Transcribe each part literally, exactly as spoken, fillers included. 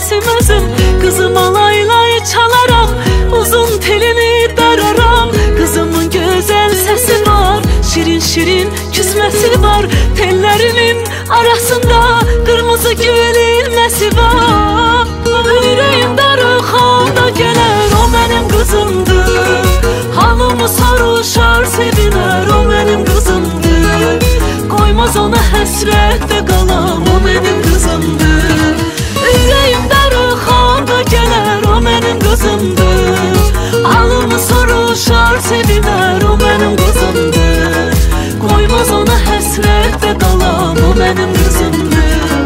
səsim özüm. Qızım alaylay çalaram, uzun telini dararam. Qızımın gözəl səsi var, şirin şirin küsməsi var. Tellərinin arasında qırmızı gül ilməsi var. Ürəyim darıxanda gələr, o mənim qızımdır. Halımı soruşar, sevinər, o mənim qızımdır. Qoymaz ona həsrətdə qalam, o mənim qızımdır. Ürəyim darıxanda gələr, o mənim qızımdır. Halımı soruşar, sevinər, o mənim qızımdır. Qoymaz ona həsrətdə qalam, o mənim qızımdır.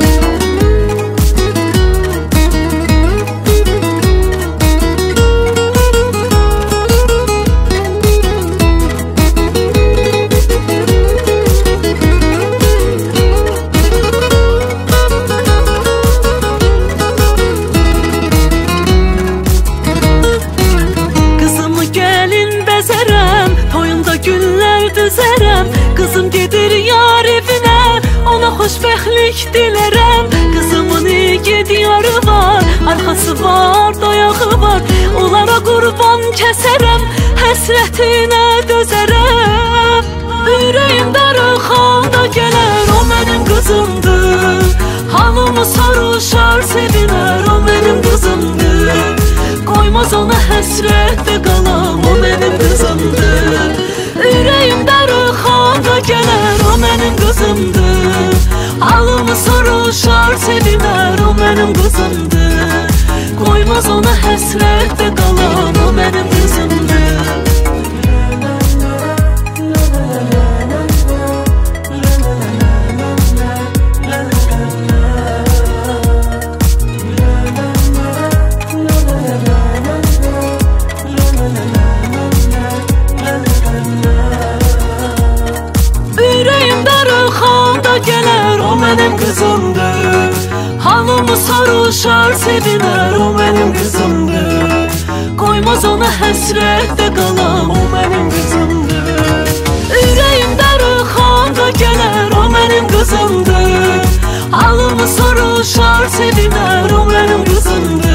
Qızım gedir yar evinə, ona xoşbəxtlik dilərəm. Qızımın igid yarı var, arxası var, dayağı var. Onlara qurban kəsərəm, həsrətinə dözərəm. Ürəyim darıxanda gələr, o mənim qızımdır. Halımı soruşar, sevinər, o mənim qızımdır. Qoymaz ona həsrətdə qalam, o mənim qızımdır. Ürəyim darıxanda gələr, o mənim qızımdır. Halımı soruşar, sevinər, o mənim qızımdır. Qoymaz ona həsrətdə qalam, o mənim qızımdır. Gələr, o mənim qızımdır. Halımı soruşar, sevinər, o mənim qızımdır. Qoymaz ona həsrətdə qalam, o mənim qızımdır. Ürəyim darıxanda gələr, o mənim qızımdır. Halımı soruşar, sevinər, o mənim qızımdır.